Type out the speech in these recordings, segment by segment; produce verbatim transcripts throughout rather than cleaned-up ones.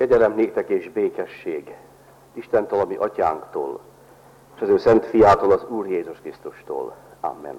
Kegyelem néktek és békesség Istentől, a mi atyánktól, és az ő szent fiától, az Úr Jézus Krisztustól. Amen.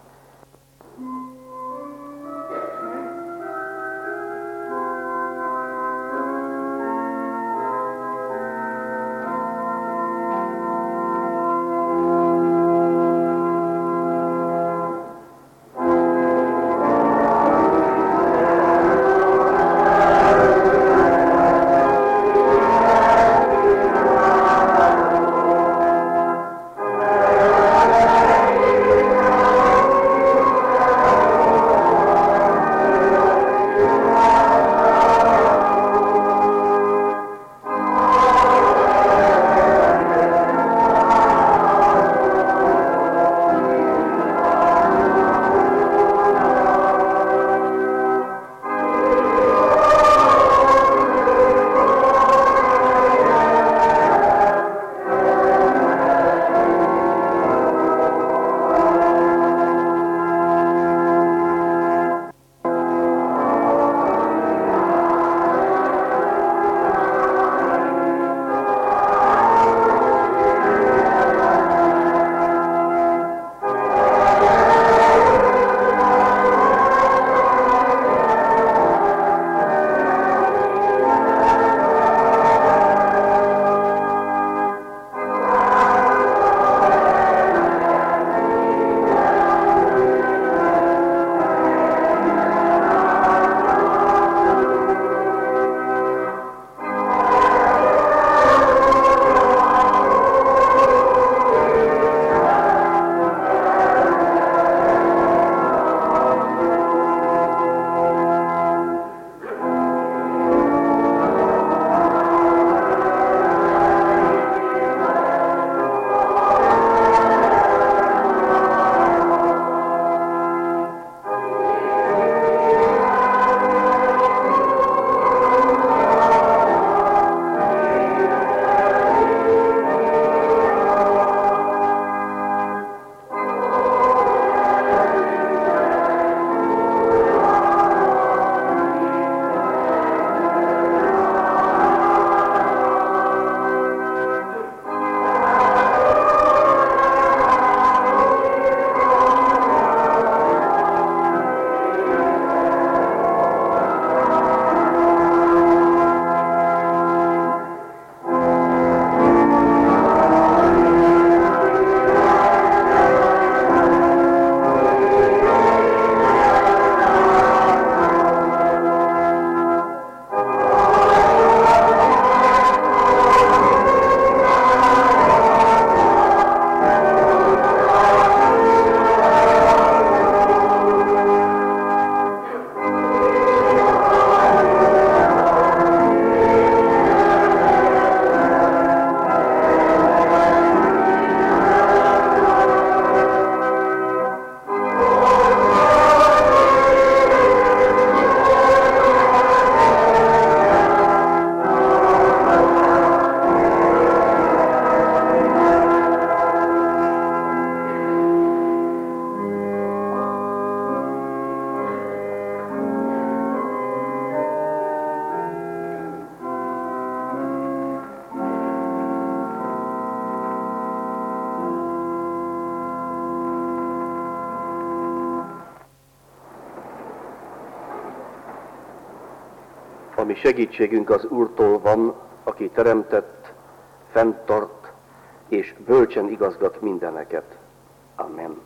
A mi segítségünk az Úrtól van, aki teremtett, fenntart és bölcsen igazgat mindeneket. Amen.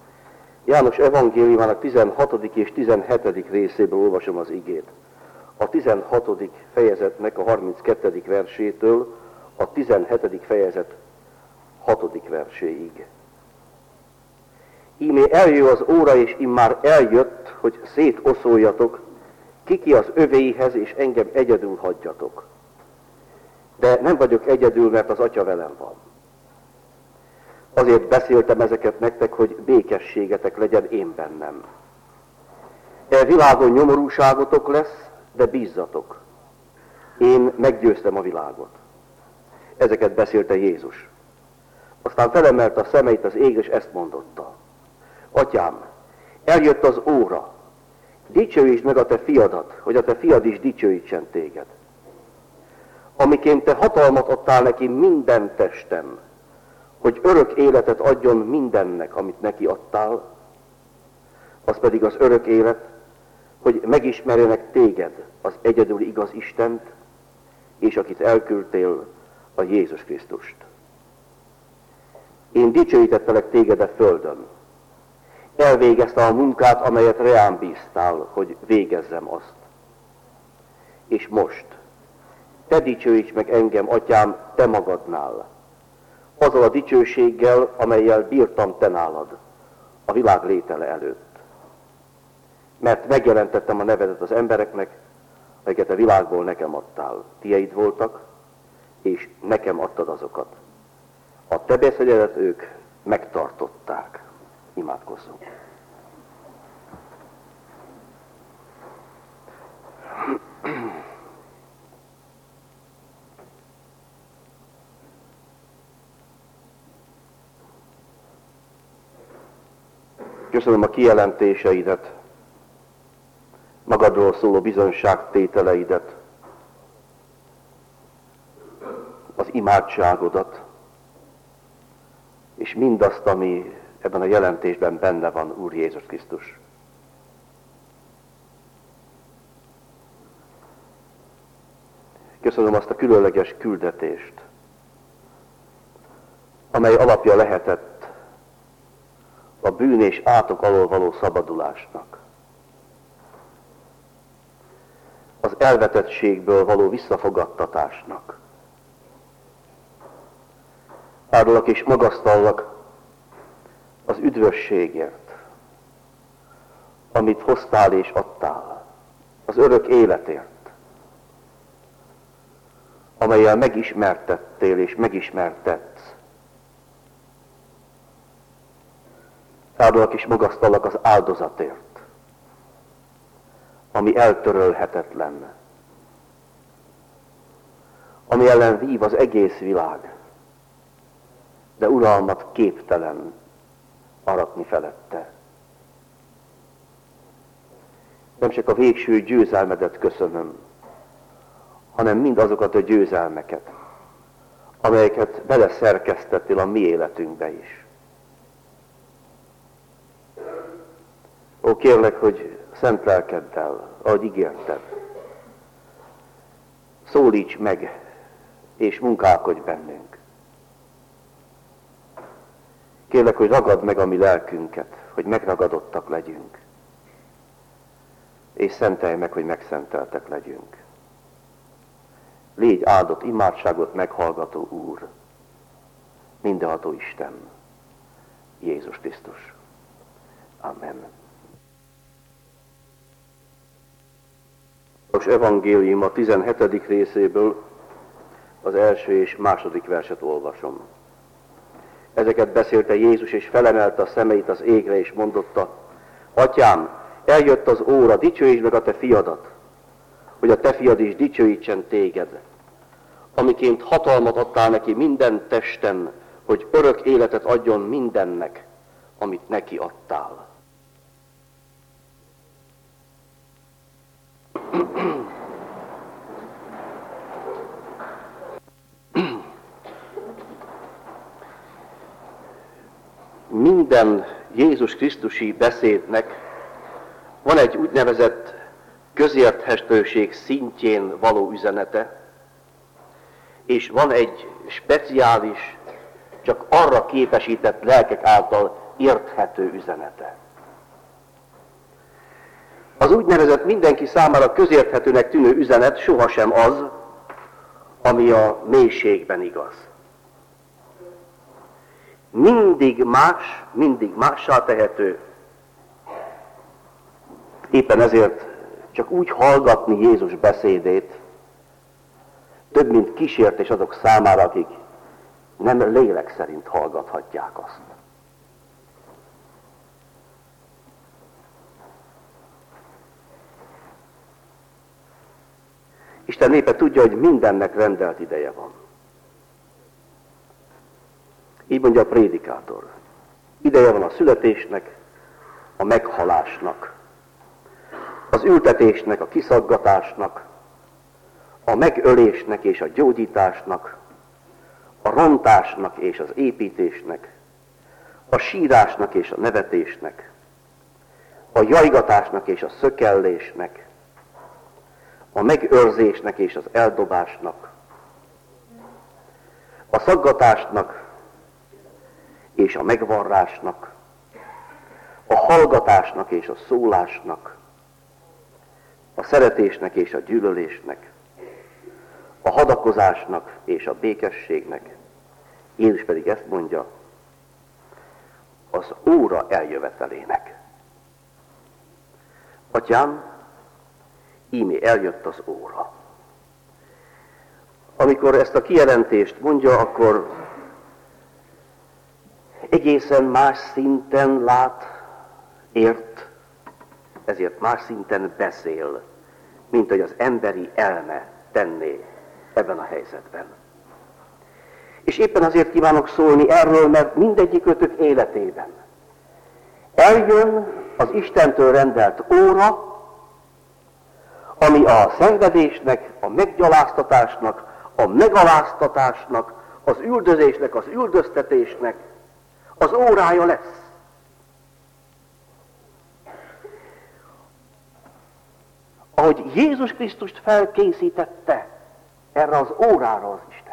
János evangéliumának tizenhatodik és tizenhetedik részéből olvasom az igét. A tizenhatodik fejezetnek a harminckettedik versétől a tizenhetedik fejezet hatodik verséig. Íme eljő az óra, és immár eljött, hogy szétoszoljatok, kiki az övéihez, és engem egyedül hagyjatok. De nem vagyok egyedül, mert az Atya velem van. Azért beszéltem ezeket nektek, hogy békességetek legyen én bennem. E világon nyomorúságotok lesz, de bízzatok. Én meggyőztem a világot. Ezeket beszélte Jézus. Aztán felemelt a szemeit az ég, és ezt mondotta. Atyám, eljött az óra. Dicsőítsd meg a te fiadat, hogy a te fiad is dicsőítsen téged. amiként te hatalmat adtál neki minden testen, hogy örök életet adjon mindennek, amit neki adtál, az pedig az örök élet, hogy megismerjenek téged, az egyedül igaz Istent, és akit elküldtél, a Jézus Krisztust. Én dicsőítettelek téged a földön. Elvégeztem a munkát, amelyet reám bíztál, hogy végezzem azt. És most, te dicsőíts meg engem, atyám, te magadnál, azzal a dicsőséggel, amellyel bírtam te nálad, a világ létele előtt. Mert megjelentettem a nevedet az embereknek, akiket a világból nekem adtál. Tieid voltak, és nekem adtad azokat. A te beszédedet ők megtartották. Imádkozzunk. Köszönöm a kijelentéseidet, magadról szóló bizonyságtételeidet, az imádságodat, és mindazt, ami ebben a jelentésben benne van, Úr Jézus Krisztus. Köszönöm azt a különleges küldetést, amely alapja lehetett a bűn és átok alól való szabadulásnak. Az elvetettségből való visszafogadtatásnak. Áldalak és magasztallak az üdvösségért, amit hoztál és adtál, az örök életért, amellyel megismertettél és megismertetsz. Áldalak és magasztallak az áldozatért, ami eltörölhetetlen, ami ellen vív az egész világ, de uralmat képtelen aratni felette. Nem csak a végső győzelmedet köszönöm, hanem mind azokat a győzelmeket, amelyeket beleszerkesztettél a mi életünkbe is. Ó, kérlek, hogy szent lelkeddel, ahogy ígérted, szólíts meg, és munkálkodj bennünk. Kérlek, hogy ragadd meg a mi lelkünket, hogy megragadottak legyünk, és szentelj meg, hogy megszenteltek legyünk. Légy áldott imádságot meghallgató Úr, mindenható Isten, Jézus Krisztus. Amen. Az evangélium a tizenhetedik részéből az első és második verset olvasom. Ezeket beszélte Jézus, és felemelte a szemeit az égre, és mondotta: Atyám, eljött az óra, dicsőítsd meg a te fiadat, hogy a te fiad is dicsőítsen téged, amiként hatalmat adtál neki minden testen, hogy örök életet adjon mindennek, amit neki adtál. Minden Jézus Krisztusi beszédnek van egy úgynevezett közérthetőség szintjén való üzenete, és van egy speciális, csak arra képesített lelkek által érthető üzenete. Az úgynevezett mindenki számára közérthetőnek tűnő üzenet sohasem az, ami a mélységben igaz. Mindig más, mindig mássá tehető. Éppen ezért csak úgy hallgatni Jézus beszédét, több mint kísértés azok számára, akik nem lélek szerint hallgathatják azt. Isten népe tudja, hogy mindennek rendelt ideje van. Így mondja a prédikátor. Ideje van a születésnek, a meghalásnak, az ültetésnek, a kiszaggatásnak, a megölésnek és a gyógyításnak, a rontásnak és az építésnek, a sírásnak és a nevetésnek, a jajgatásnak és a szökellésnek, a megőrzésnek és az eldobásnak, a szaggatásnak és a megvarrásnak, a hallgatásnak és a szólásnak, a szeretésnek és a gyűlölésnek, a hadakozásnak és a békességnek. Jézus pedig ezt mondja, az óra eljövetelének. Atyám, íme eljött az óra. Amikor ezt a kijelentést mondja, akkor egészen más szinten lát, ért, ezért más szinten beszél, mint hogy az emberi elme tenné ebben a helyzetben. És éppen azért kívánok szólni erről, mert mindegyikőtök életében eljön az Istentől rendelt óra, ami a szenvedésnek, a meggyaláztatásnak, a megaláztatásnak, az üldözésnek, az üldöztetésnek az órája lesz. Ahogy Jézus Krisztust felkészítette erre az órára az Isten.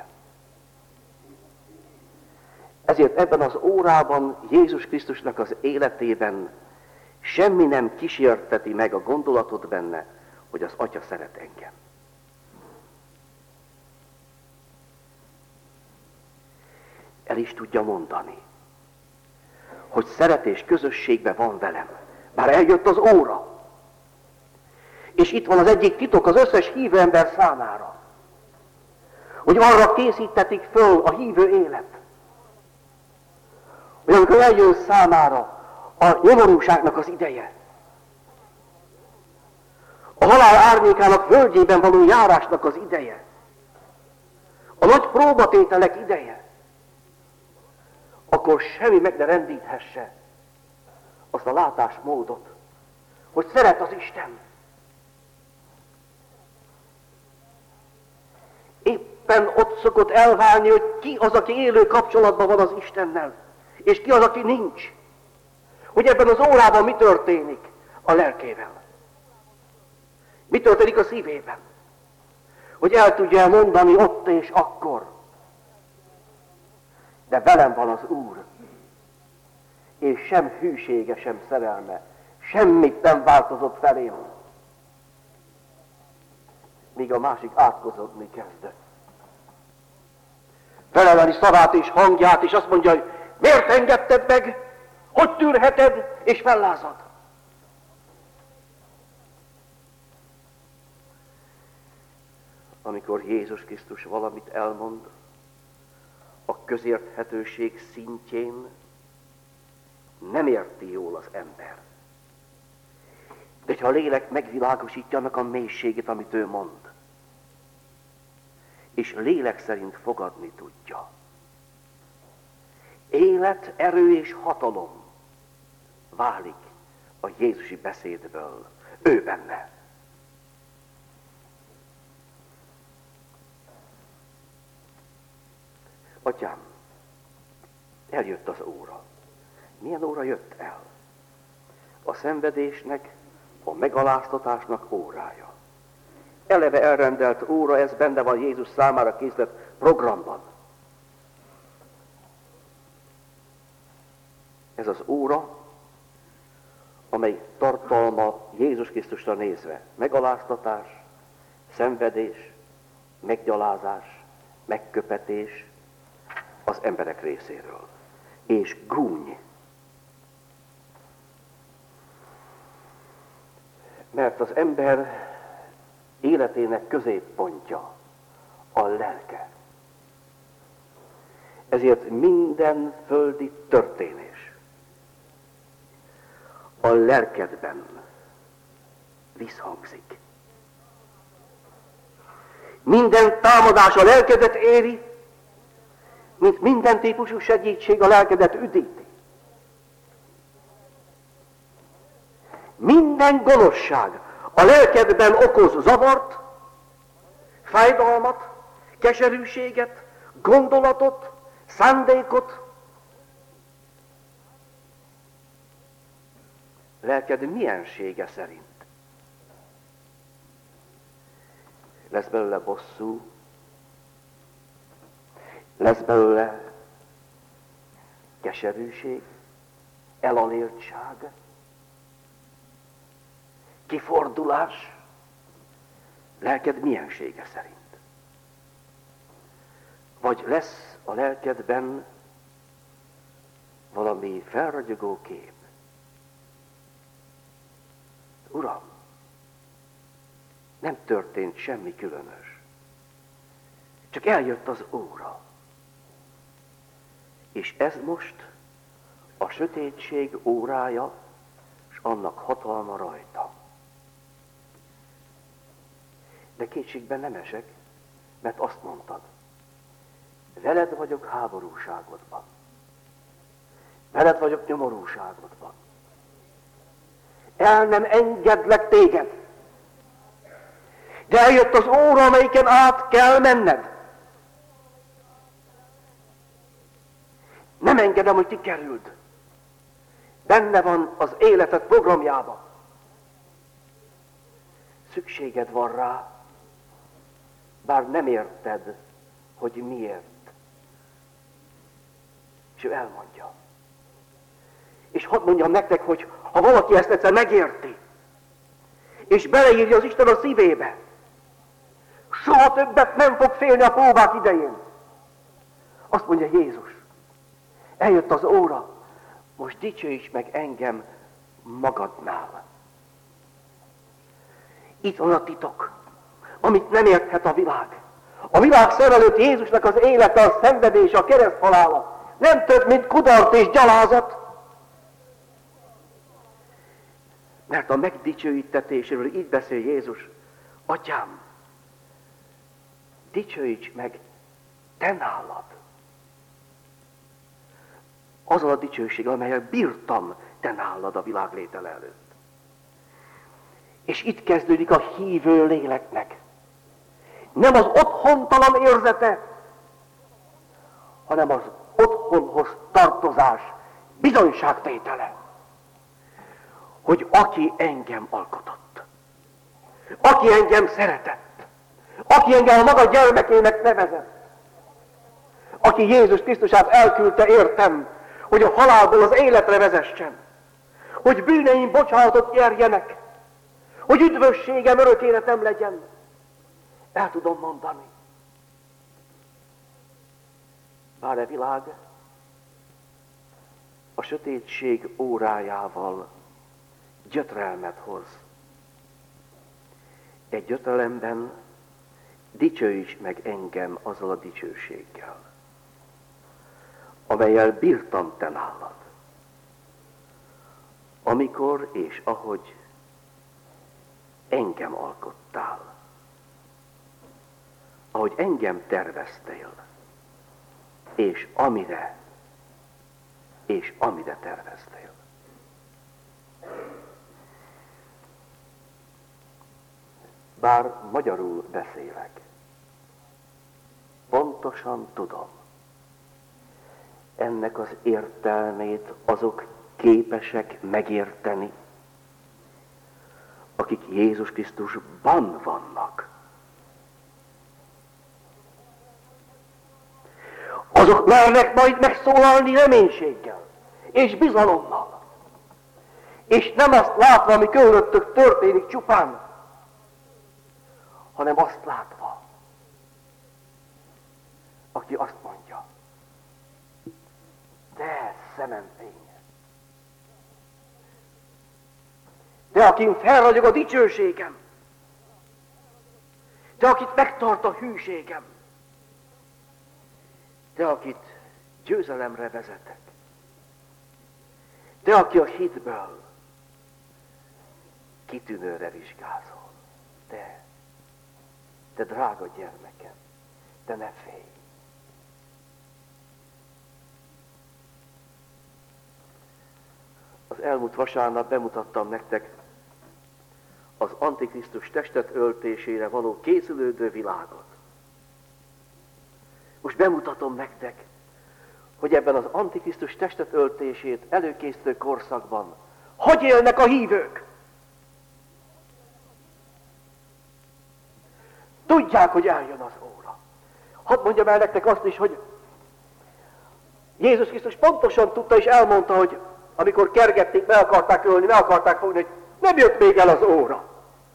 Ezért ebben az órában Jézus Krisztusnak az életében semmi nem kísérteti meg a gondolatot benne, hogy az Atya szeret engem. El is tudja mondani, hogy szeretés közösségben van velem. Bár eljött az óra. És itt van az egyik titok az összes hívő ember számára, hogy arra készítetik föl a hívő élet, hogy amikor eljön számára a nyomorúságnak az ideje, a halál árnyékának völgyében való járásnak az ideje, a nagy próbatételek ideje, akkor semmi meg ne rendíthesse azt a látásmódot, hogy szeret az Isten. Éppen ott szokott elválni, hogy ki az, aki élő kapcsolatban van az Istennel, és ki az, aki nincs. Hogy ebben az órában mi történik a lelkével. Mi történik a szívében. Hogy el tudja mondani ott és akkor. De velem van az Úr. És sem hűsége, sem szerelme. Semmit nem változott felém. Míg a másik átkozódni kezdett. Felemeli szavát és hangját, és azt mondja, hogy miért engedted meg? Hogy tűrheted? És fellázad. Amikor Jézus Krisztus valamit elmond, a közérthetőség szintjén nem érti jól az ember. De ha a lélek megvilágosítja annak a mélységét, amit ő mond, és lélek szerint fogadni tudja. Élet, erő és hatalom válik a Jézusi beszédből, ő benne. Atyám, eljött az óra. Milyen óra jött el? A szenvedésnek, a megaláztatásnak órája. Eleve elrendelt óra, ez benne van Jézus számára készített programban. Ez az óra, amely tartalma Jézus Krisztusra nézve megaláztatás, szenvedés, meggyalázás, megköpetés az emberek részéről. És gúny. Mert az ember életének középpontja a lelke. Ezért minden földi történés a lelkedben visszhangzik. Minden támadás a lelkedet éri, mint minden típusú segítség a lelkedet üdíti. Minden gonoszság a lelkedben okoz zavart, fájdalmat, keserűséget, gondolatot, szándékot. Lelked miensége szerint. Lesz belőle bosszú, lesz belőle keserűség, elaléltság, kifordulás, lelked miensége szerint. Vagy lesz a lelkedben valami felragyogó kép. Uram, nem történt semmi különös. Csak eljött az óra. És ez most a sötétség órája, és annak hatalma rajta. De kétségben nem esek, mert azt mondtad, veled vagyok háborúságodban. Veled vagyok nyomorúságodban. El nem engedlek téged. De eljött az óra, amelyiken át kell menned. Nem engedem, hogy kikerüld. Benne van az életed programjában. Szükséged van rá, bár nem érted, hogy miért. És ő elmondja. És hadd mondjam nektek, hogy ha valaki ezt egyszer megérti, és beleírja az Isten a szívébe, soha többet nem fog félni a próbák idején. Azt mondja Jézus, eljött az óra, most dicsőíts meg engem magadnál. Itt van a titok, amit nem érthet a világ. A világ szem előtt Jézusnak az élete, a szenvedése, a kereszthalála nem több, mint kudarc és gyalázat. Mert a megdicsőítetéséről így beszél Jézus, Atyám, dicsőíts meg te nálad. Azon a dicsőség, amelyel bírtam te nálad a világ létele előtt. És itt kezdődik a hívő léleknek. Nem az otthontalan érzete, hanem az otthonhoz tartozás bizonyságtétele. Hogy aki engem alkotott, aki engem szeretett, aki engem a maga gyermekének nevezett, aki Jézus Krisztusát elküldte értem, hogy a halálból az életre vezessen, hogy bűneim bocsánatot nyerjenek, hogy üdvösségem, örök életem legyen. El tudom mondani. Bár a világ a sötétség órájával gyötrelmet hoz. Egy gyötrelemben dicsőíts meg engem azzal a dicsőséggel, amellyel bírtam te nálad. Amikor és ahogy engem alkottál, ahogy engem terveztél, és amire, és amire terveztél. Bár magyarul beszélek, pontosan tudom, ennek az értelmét azok képesek megérteni, akik Jézus Krisztusban vannak. Azok mernek majd megszólalni reménységgel, és bizalommal. És nem azt látva, ami körülöttük történik csupán, hanem azt látva, aki azt mondja, te szemem fénye, te, akin felragyog a dicsőségem, te, akit megtart a hűségem, te, akit győzelemre vezetek, te, aki a hitből kitűnőre vizsgázol, te, te drága gyermekem, te ne félj. Az elmúlt vasárnap bemutattam nektek az Antikrisztus testet öltésére való készülődő világot. Most bemutatom nektek, hogy ebben az Antikrisztus testet öltését előkészítő korszakban hogy élnek a hívők. Tudják, hogy eljön az óra. Hadd mondjam el nektek azt is, hogy Jézus Krisztus pontosan tudta és elmondta, hogy amikor kergették, meg akarták ölni, meg akarták fogni, hogy nem jött még el az óra.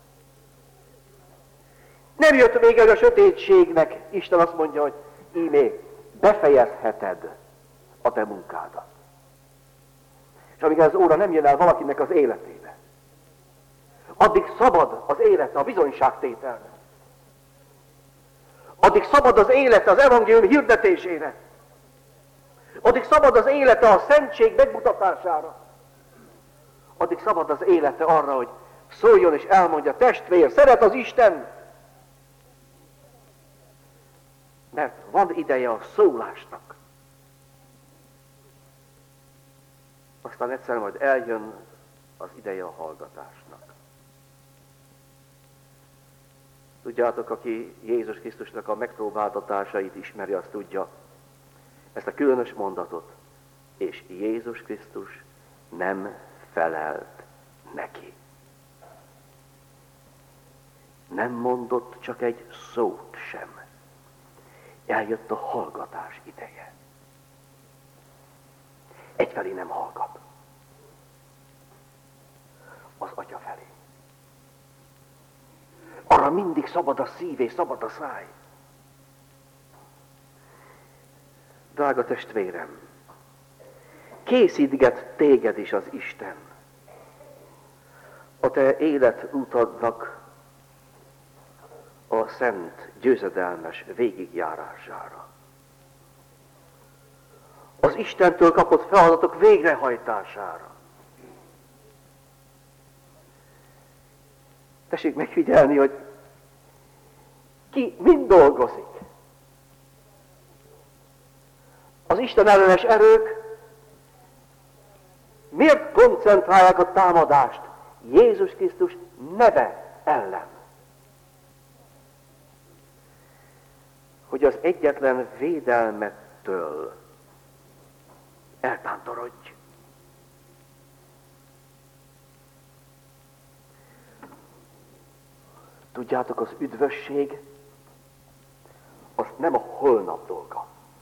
Nem jött még el a sötétségnek. Isten azt mondja, hogy ímé, befejezheted a te munkádat. És amíg az óra nem jön el valakinek az életébe, addig szabad az élete a bizonyságtételre. Addig szabad az élete az evangélium hirdetésére. Addig szabad az élete a szentség megmutatására. Addig szabad az élete arra, hogy szóljon és elmondja, testvér, szeret az Isten. Mert van ideje a szólásnak. Aztán egyszer majd eljön az ideje a hallgatásnak. Tudjátok, aki Jézus Krisztusnak a megpróbáltatásait ismeri, azt tudja, ezt a különös mondatot, és Jézus Krisztus nem felelt neki. Nem mondott csak egy szót sem. Eljött a hallgatás ideje. Egyfelé nem hallgat. Az Atya felé. Arra mindig szabad a szív és szabad a száj. Drága testvérem, készítget téged is az Isten a te életutadnak a szent, győzedelmes végigjárására. Az Istentől kapott feladatok végrehajtására. Tessék megfigyelni, hogy ki mind dolgozik. Az Isten ellenes erők miért koncentrálják a támadást Jézus Krisztus neve ellen? Hogy az egyetlen védelmettől eltántorodj. Tudjátok, az üdvösség az nem a holnap dolga.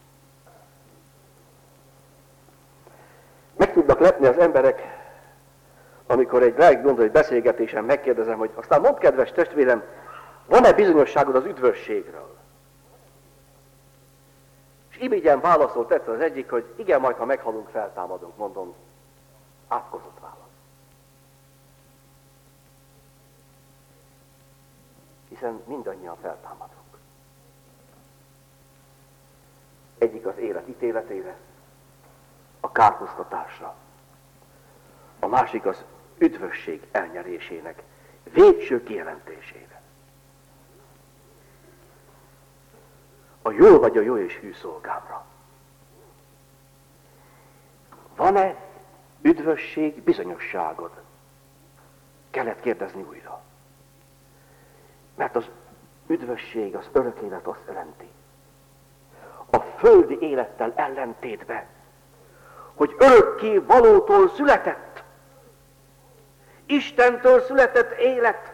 Meg tudnak lepni az emberek, amikor egy lelki gondolati beszélgetésen megkérdezem, hogy aztán mondd, kedves testvérem, van-e bizonyosságod az üdvösségről? És imigyen válaszolt egyszer az egyik, hogy igen, majd ha meghalunk, feltámadunk, mondom, átkozott válasz. Hiszen mindannyian feltámadunk. Egyik az élet ítéletére, a kárhoztatásra, a másik az üdvösség elnyerésének végső kijelentésére. A jó vagy a jó és hű szolgámra. Van-e üdvösség bizonyosságod? Kellett kérdezni újra. Mert az üdvösség, az örök élet azt jelenti, a földi élettel ellentétben, hogy örökké valótól született, Istentől született élet,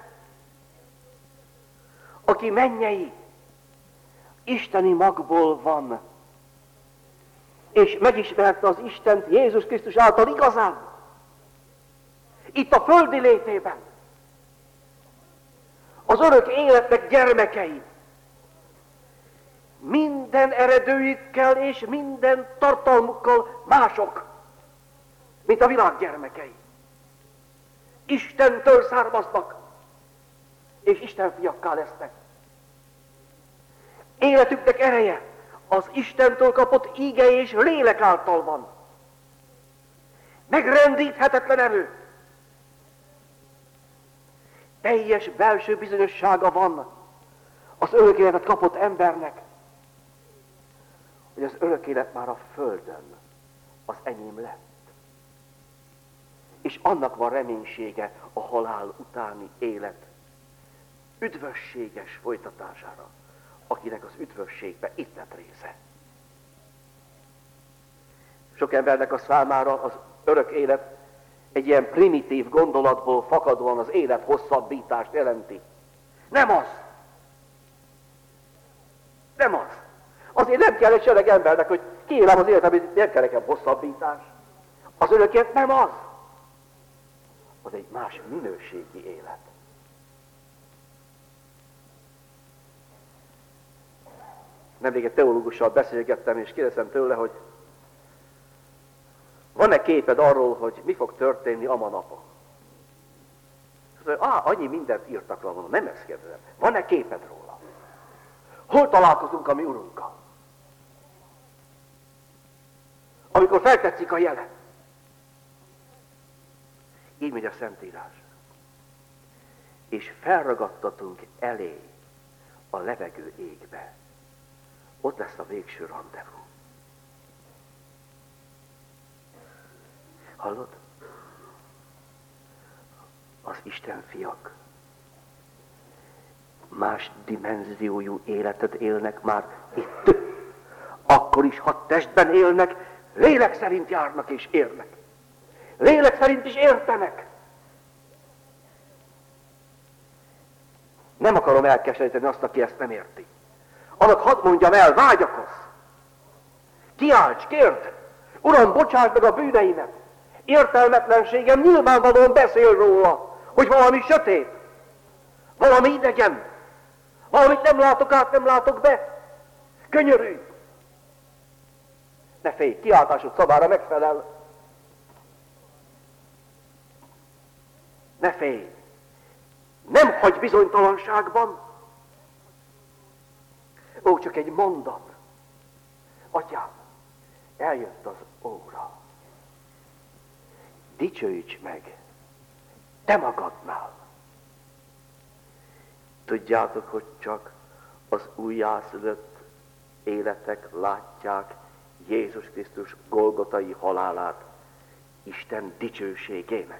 aki mennyei, isteni magból van, és megismerte az Istent Jézus Krisztus által igazán, itt a földi létében, az örök életnek gyermekei, minden eredőjükkel és minden tartalmukkal mások, mint a világ gyermekei. Istentől származnak, és Isten fiakká lesznek. Életüknek ereje az Istentől kapott íge és lélek által van. Megrendíthetetlen erő. Teljes belső bizonyossága van az örök életet kapott embernek, hogy az örök élet már a földön az enyém lett. És annak van reménysége a halál utáni élet üdvösséges folytatására, akinek az üdvösségbe itt lett része. Sok embernek a számára az örök élet egy ilyen primitív gondolatból fakadóan az élet hosszabbítást jelenti. Nem az! Nem az! Azért nem kell egy sereg embernek, hogy kiélem az életem, hogy nem kell nekem hosszabbítás. Az örök élet nem az! Az egy más minőségi élet. Nemrég egy teológussal beszélgettem, és kérdeztem tőle, hogy van-e képed arról, hogy mi fog történni ama napon? Azt mondja, á, annyi mindent írtak róla, nem ezt kérdezem. Van-e képed róla? Hol találkozunk a mi Urunkkal? Amikor feltetszik a jele. Így megy a Szentírás. És felragadtatunk elé a levegő égbe. Ott lesz a végső randevú. Hallod? Az Isten fiak más dimenziójú életet élnek már itt. Akkor is, ha testben élnek, lélek szerint járnak és érnek. Lélek szerint is értenek. Nem akarom elkeseríteni azt, aki ezt nem érti. Annak hadd mondjam el, vágyakozz! Kiálts, kérd! Uram, bocsáss meg a bűneimet! Értelmetlenségem nyilvánvalóan beszél róla, hogy valami sötét, valami idegen, valamit nem látok át, nem látok be. Könyörülj! Ne félj, kiáltásod szavára megfelel. Ne félj! Nem hagyj bizonytalanságban. Ó, csak egy mondat. Atyám, eljött az óra. Dicsőíts meg, te magadnál. Tudjátok, hogy csak az újjászülött életek látják Jézus Krisztus golgotai halálát Isten dicsőségének.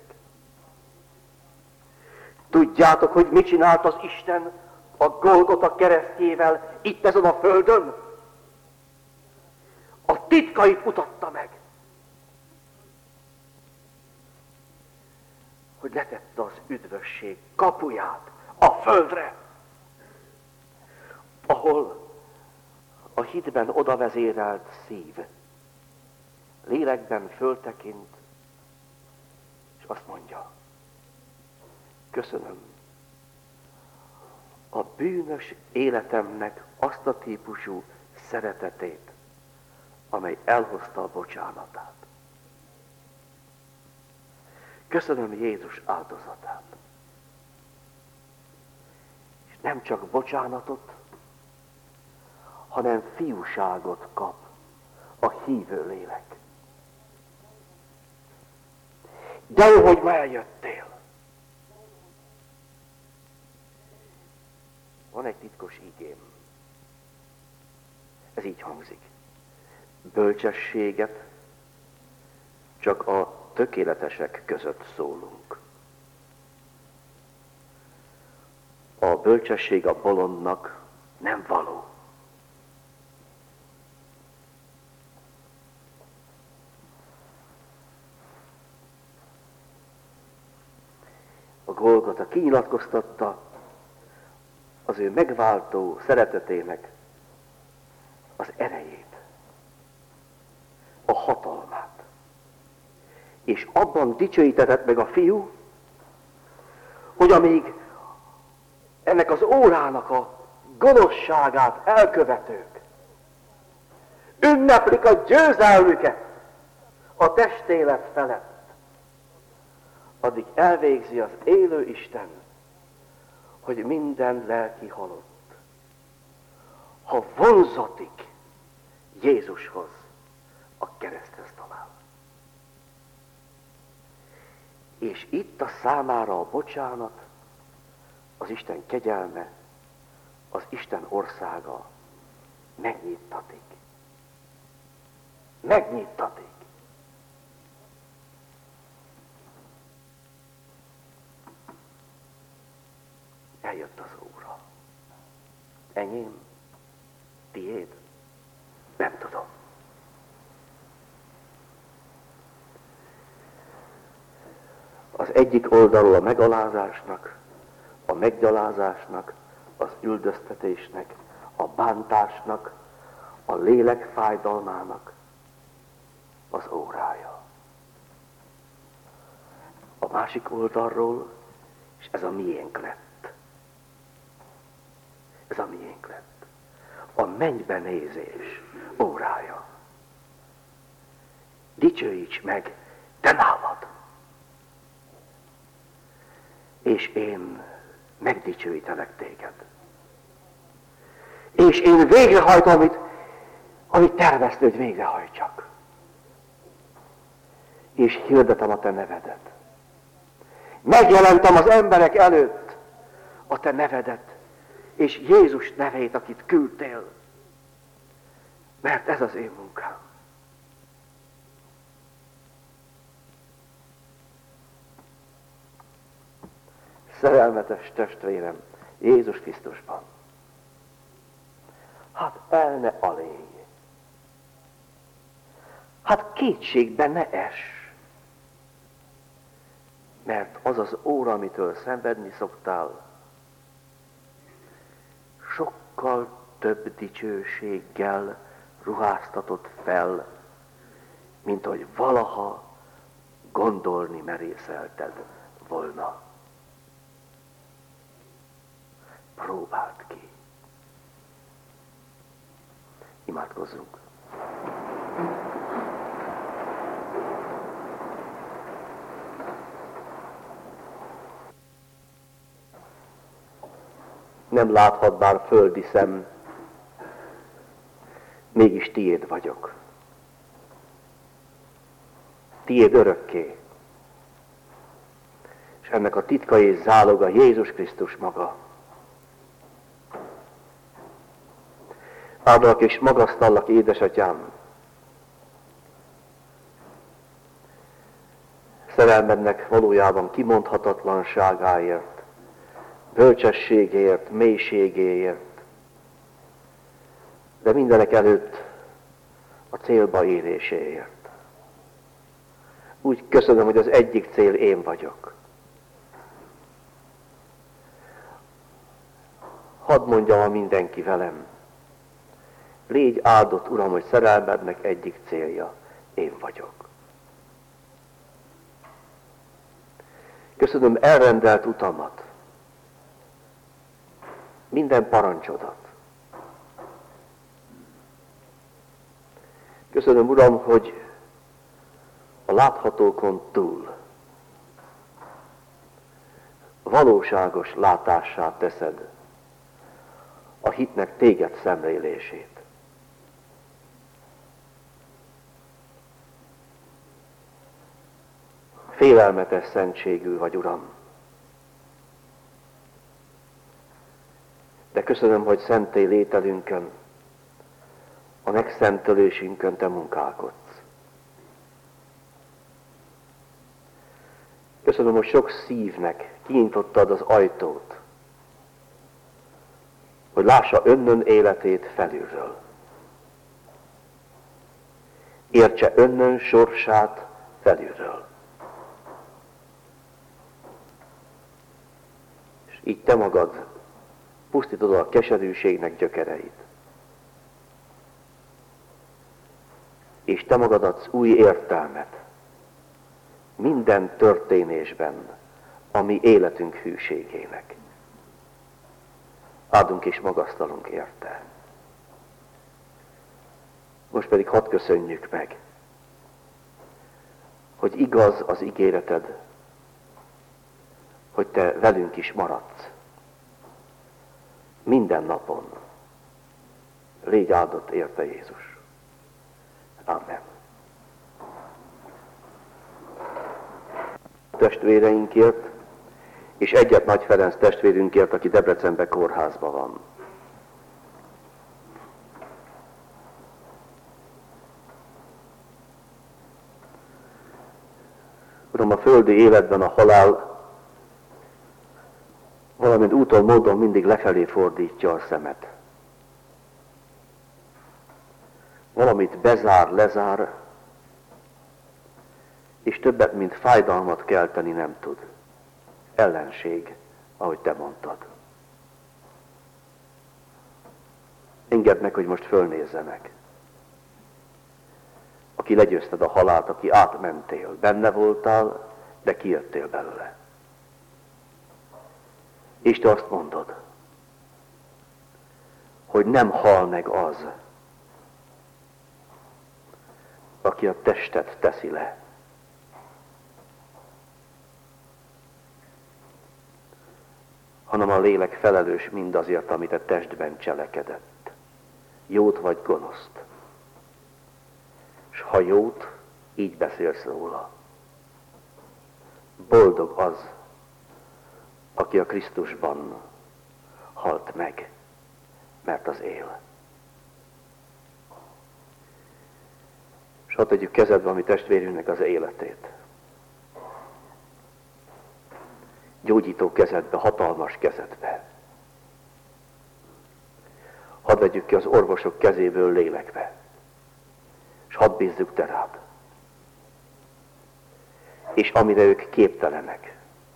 Tudjátok, hogy mit csinált az Isten a Golgota keresztjével itt ezen a földön? A titkait mutatta meg. Hogy letette az üdvösség kapuját a földre, ahol a hitben odavezérelt szív lélekben föltekint, és azt mondja, köszönöm a bűnös életemnek azt a típusú szeretetét, amely elhozta a bocsánatát. Köszönöm Jézus áldozatát. És nem csak bocsánatot, hanem fiúságot kap a hívő lélek. De jó, hogy ma eljöttél. Van egy titkos ígém. Ez így hangzik. Bölcsességet csak a tökéletesek között szólunk. A bölcsesség a bolondnak nem való. A Golgota kinyilatkoztatta az ő megváltó szeretetének az erejét, a hatalmát. És abban dicsőítetett meg a fiú, hogy amíg ennek az órának a gonoszságát elkövetők ünneplik a győzelmüket a testélet felett, addig elvégzi az élő Isten, hogy minden lelki halott, ha vonzatik Jézushoz, a kereszthez talál. És itt a számára a bocsánat, az Isten kegyelme, az Isten országa megnyittatik. Megnyittatik. Eljött az óra. Enyém, Tiéd? Nem tudom. Az egyik oldalról a megalázásnak, a meggyalázásnak, az üldöztetésnek, a bántásnak, a lélek fájdalmának az órája. A másik oldalról, és ez a miénk lett. Ez a miénk lett. A mennybe nézés órája. Dicsőíts meg, te nálad! És én megdicsőítelek téged. És én végrehajtom, amit, amit tervezted, hogy végrehajtsak. És hirdetem a te nevedet. Megjelentem az emberek előtt a te nevedet, és Jézus nevét, akit küldtél. Mert ez az én munkám. Szerelmetes testvérem, Jézus Krisztusban. Hát el ne aléj. Hát kétségbe ne es. Mert az az óra, amitől szenvedni szoktál, sokkal több dicsőséggel ruháztatott fel, mint hogy valaha gondolni merészelted volna. Próbáld ki. Imádkozzunk. Nem láthat bár földi szem, mégis tiéd vagyok. Tiéd örökké. És ennek a titka és záloga Jézus Krisztus maga. Áldalak és magasztallak, édesatyám, szerelmednek valójában kimondhatatlanságáért, bölcsességért, mélységéért, de mindenek előtt a célba éréséért. Úgy köszönöm, hogy az egyik cél én vagyok. Hadd mondjam a mindenki velem, légy áldott, Uram, hogy szerelmednek egyik célja, én vagyok. Köszönöm elrendelt utamat, minden parancsodat. Köszönöm, Uram, hogy a láthatókon túl valóságos látássá teszed a hitnek téged szemlélését. Félelmetes szentségű vagy, Uram. De köszönöm, hogy szentély lételünkön, a megszentelésünkön te munkálkodsz. Köszönöm, hogy sok szívnek kinyitottad az ajtót, hogy lássa önnön életét felülről. Értse önnön sorsát felülről. És így te magad pusztítod a keserűségnek gyökereit. És te magad adsz új értelmet minden történésben a mi életünk hűségének. Áldunk és magasztalunk érte. Most pedig hadd köszönjük meg, hogy igaz az ígéreted, hogy te velünk is maradsz. Minden napon. Légy áldott érte Jézus. Amen. Testvéreinkért, és egyet Nagy Ferenc testvérünkért, aki Debrecenben kórházban van. Uram, a földi életben a halál valamint úton, módon mindig lefelé fordítja a szemet. valamit bezár, lezár, és többet, mint fájdalmat kelteni nem tud. Ellenség, ahogy te mondtad. Engedd meg, hogy most fölnézzenek. Aki legyőzted a halált, aki átmentél, benne voltál, de kijöttél belőle. És te azt mondod, hogy nem hal meg az, aki a testet teszi le. Hanem a lélek felelős mindazért, amit a testben cselekedett. Jót vagy gonoszt. És ha jót, így beszélsz róla. Boldog az, aki a Krisztusban halt meg, mert az él. És hadd tegyük kezedbe a mi testvérünknek az életét. Gyógyító kezedbe, hatalmas kezedbe. Hadd vegyük ki az orvosok kezéből lélekbe. És hadd bízzuk te rád. És amire ők képtelenek,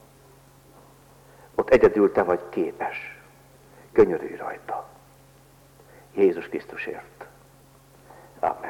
ott egyedül te vagy képes. Könyörülj rajta. Jézus Krisztusért. Amen.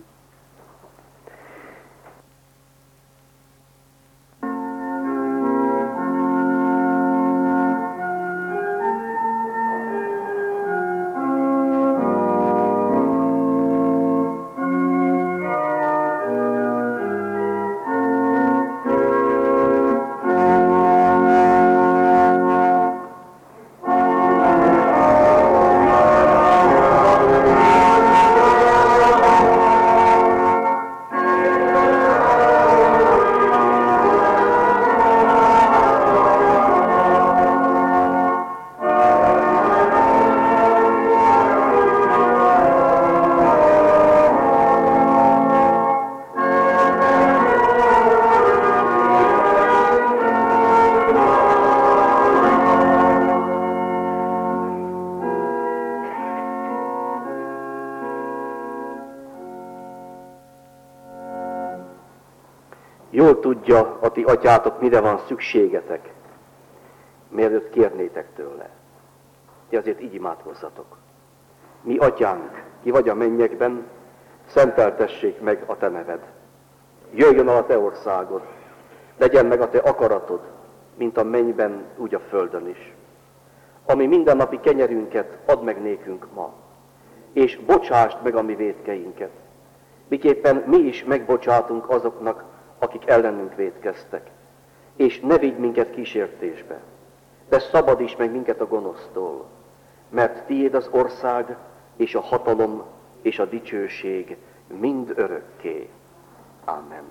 Jól tudja a ti atyátok, mire van szükségetek, mielőtt kérnétek tőle. Ti azért így imádkozzatok. Mi atyánk, ki vagy a mennyekben, szenteltessék meg a te neved. Jöjjön el a te országod, legyen meg a te akaratod, mint a mennyben, úgy a földön is. Ami mindennapi kenyerünket add meg nékünk ma, és bocsásd meg a mi vétkeinket, miképpen mi is megbocsátunk azoknak, akik ellenünk vétkeztek. És ne vigy minket kísértésbe, de szabadíts meg minket a gonosztól, mert tiéd az ország, és a hatalom, és a dicsőség mind örökké. Amen.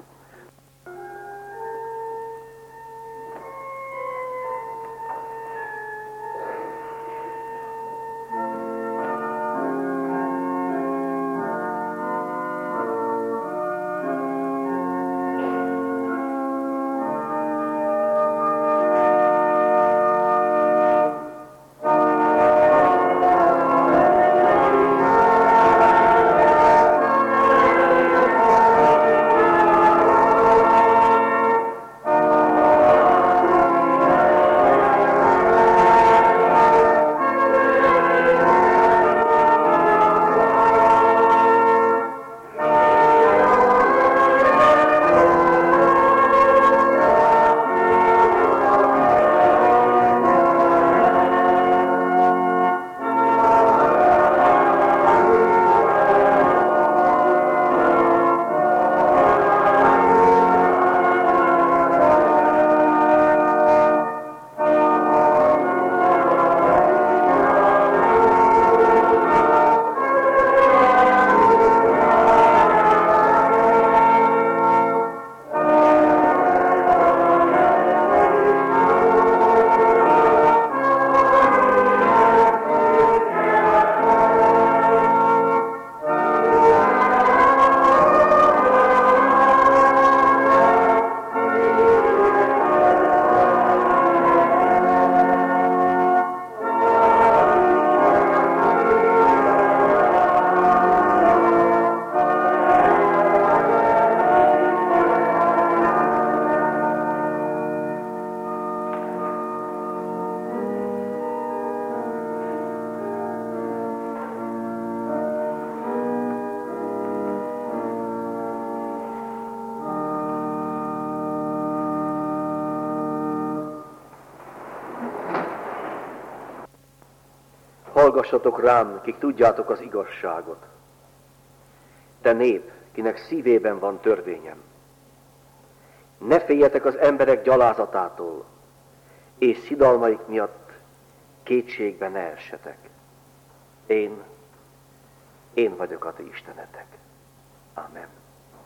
hallgassatok rám, kik tudjátok az igazságot. Te nép, kinek szívében van törvényem. Ne féljetek az emberek gyalázatától, és szidalmaik miatt kétségbe ne essetek. Én, én vagyok a ti Istenetek. Amen.